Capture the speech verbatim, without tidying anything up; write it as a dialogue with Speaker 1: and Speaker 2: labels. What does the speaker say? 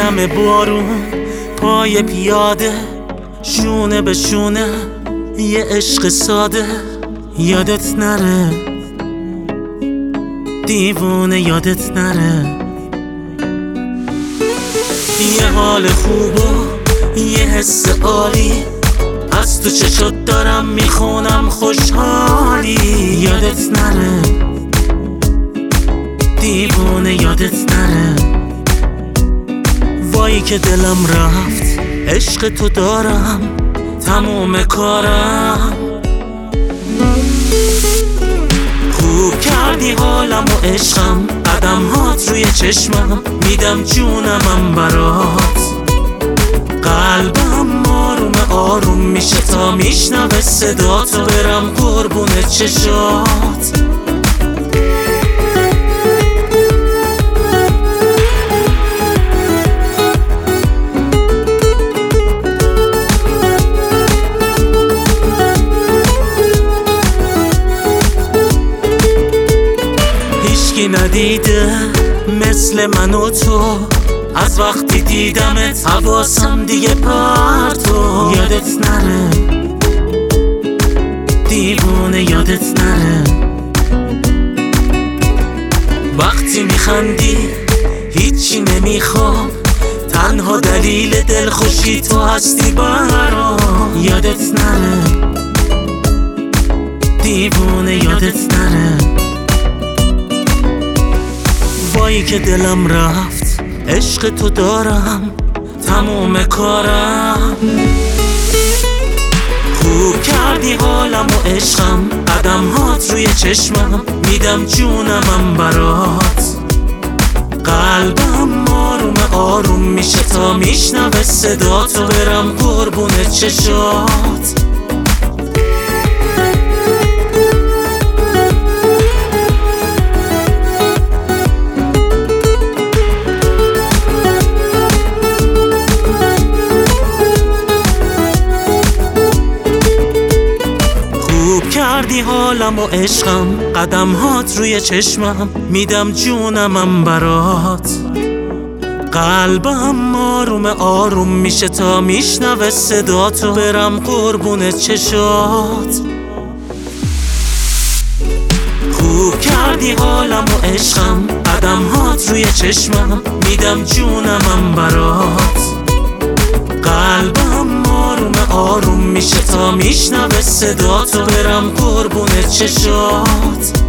Speaker 1: نم بارون پای پیاده، شونه به شونه یه عشق ساده. یادت نره دیوونه، یادت نره یه حال خوب و یه حس عالی از تو چشات دارم میخونم خوشحالی. یادت نره دیوونه، یادت نره وای که دلم رفت، عشق تو دارم تموم کارم. خوب کردی حالم و عشقم، قدم هات روی چشمم، میدم جونمم برات. قلبم آروم آروم میشه تا میشنوه صدا تو، برم قربون چشات. هیچکی ندیده مثل من و تو، از وقتی دیدمت حواسم دیگه پرتو. یادت نره دیوونه، یادت نره وقتی میخندی هیچی نمیخوام، تنها دلیل دلخوشی تو هستی برام. یادت نره دیوونه، یادت نره وایی که دلم رفت، عشق تو دارم تموم کارم. خوب کردی حالم و عشقم، قدم هات روی چشمم، میدم جونمم برات. قلبم آروم آروم میشه تا میشنوه صدا تو، برم قربون چشات. کردی حالم و عشقم، قدم هات روی چشمم، میدم جونمم برات. قلبم آروم آروم میشه تا میشنوه صدا تو، برم قربون چشات. خوب کردی حالم و عشقم، قدم هات روی چشمم، میدم جونمم برات. قلبم آروم آروم میشه تا میشنوه صدا تو، برم قربون چشات.